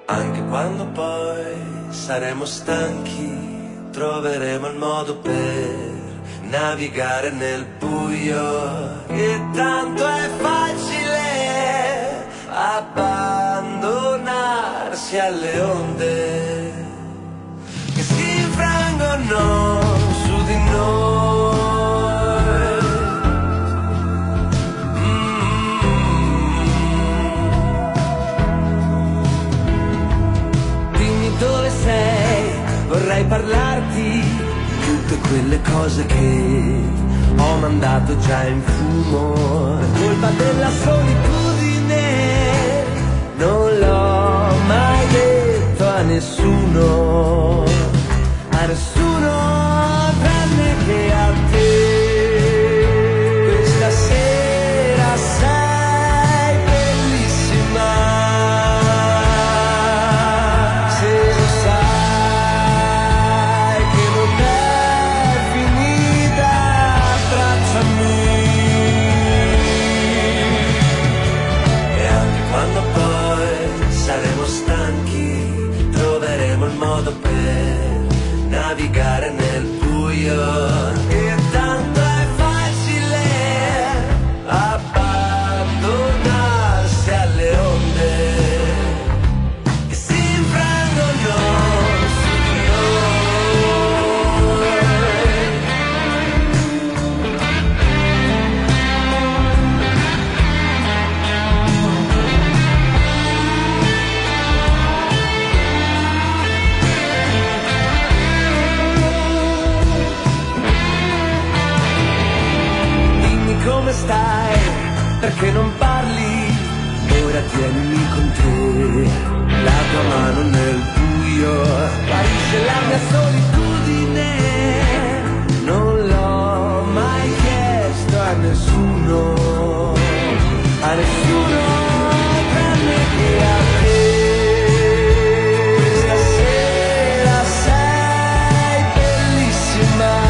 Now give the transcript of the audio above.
Anche quando poi saremo stanchi, troveremo il modo per navigare nel buio. E tanto è facile abbandonarsi alle onde che si infrangono su di noi. Dove sei? Vorrei parlarti di tutte quelle cose che ho mandato già in fumo. È colpa della solitudine, non l'ho mai detto a nessuno tranne che a te. Questa sera sei bellissima. Navigare nel buio. E tanto è facile abbandonarsi alle onde che si infrangono su di Come stai? Perché non parli? Ora tienimi con te, la tua mano nel buio, guarisce la mia solitudine. Non l'ho mai chiesto a nessuno tranne che a te. Questa sera sei bellissima.